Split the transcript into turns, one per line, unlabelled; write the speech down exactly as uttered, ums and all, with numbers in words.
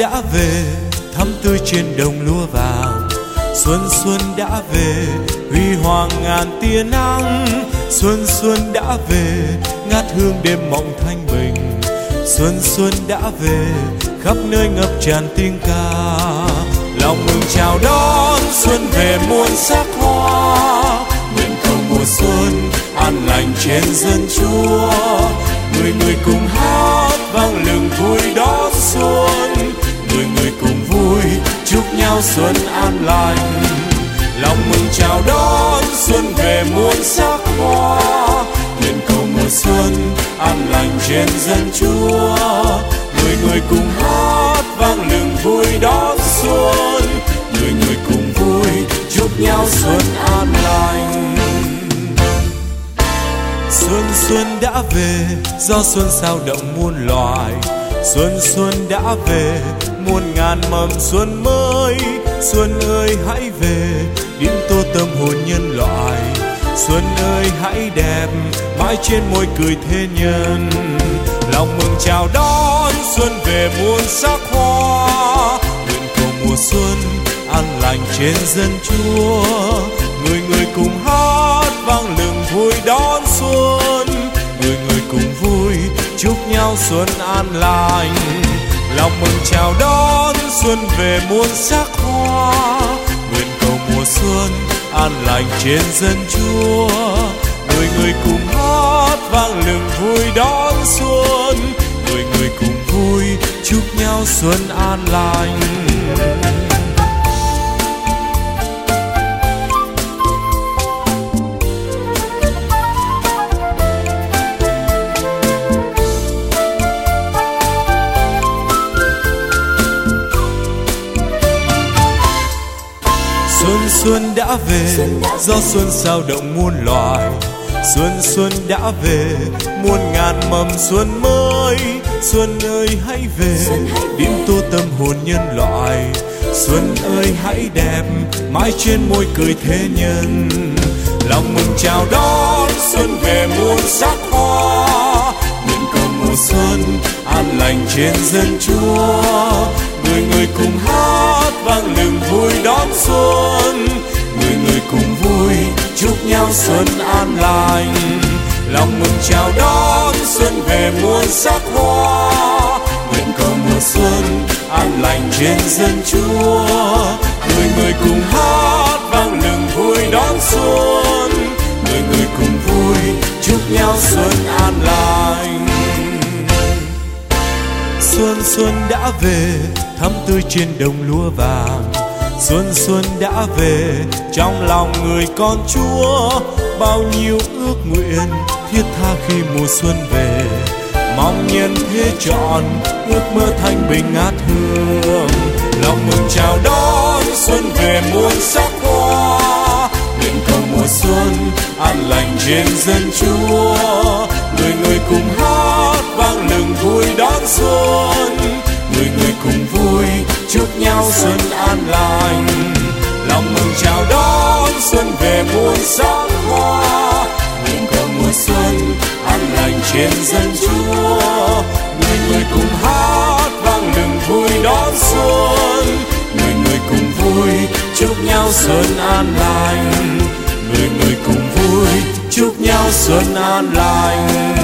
đã về thắm tươi trên đồng lúa vàng. Xuân xuân đã về huy hoàng ngàn tia nắng. Xuân xuân đã về ngát hương đêm mộng thanh bình. Xuân xuân đã về khắp nơi ngập tràn tiếng ca. Lòng mừng chào đón xuân về muôn sắc hoa. Nguyện cầu mùa xuân an lành trên dân Chúa. Người người cùng hát vang lừng vui đón xuân. Người người cùng vui chúc nhau xuân an lành. Lòng mừng chào đón xuân về muôn sắc hoa. Nguyện cầu mùa xuân an lành trên dân Chúa. Người người cùng hát vang lừng vui đón xuân. Người người cùng vui chúc nhau xuân an lành. Xuân xuân đã về do xuân sao động muôn loài. Xuân xuân đã về muôn ngàn mầm xuân mới. Xuân ơi hãy về điểm tô tâm hồn nhân loại. Xuân ơi hãy đẹp mãi trên môi cười thế nhân. Lòng mừng chào đón xuân về muôn sắc hoa. Nguyện cầu mùa xuân an lành trên dân Chúa. Người người cùng hát vang lừng vui đón xuân. Người người cùng vui chúc nhau xuân an lành. Lòng mừng chào đón xuân về muôn sắc hoa. Nguyện cầu mùa xuân an lành trên dân Chúa. Người người cùng hát vang lừng vui đón xuân. Người người cùng vui chúc nhau xuân an lành. Xuân xuân đã về do xuân sao động muôn loài. Xuân xuân đã về muôn ngàn mầm xuân mới. Xuân ơi hãy về điểm tô tâm hồn nhân loại. Xuân ơi hãy đẹp mãi trên môi cười thế nhân. Lòng mừng chào đón xuân về muôn sắc hoa. Nguyện cầu mùa xuân an lành trên dân Chúa. Người người cùng hát vang lừng vui đón xuân. Người người cùng vui chúc nhau xuân an lành. Lòng mừng chào đón xuân về muôn sắc hoa. Nguyện cầu mùa xuân an lành trên dân Chúa. Người người cùng hát vang lừng vui đón xuân. Người người cùng vui chúc nhau xuân an lành. Xuân xuân đã về thắm tươi trên đồng lúa vàng. Xuân xuân đã về trong lòng người con Chúa. Bao nhiêu ước nguyện thiết tha khi mùa xuân về. Mong nhân thế trọn ước mơ thanh bình ngát hương. Lòng mừng chào đón xuân về muôn sắc hoa. Nguyện cầu mùa xuân an lành trên dân Chúa. Người người cùng hát vang lừng vui đón xuân. Người người cùng vui chúc nhau xuân an lành. Lòng mừng chào đón xuân về muôn sắc hoa. Nguyện cầu mùa xuân an lành trên dân Chúa. Người người cùng hát vang lừng vui đón xuân. Người người cùng vui chúc nhau xuân an lành. Người người cùng vui chúc nhau xuân an lành.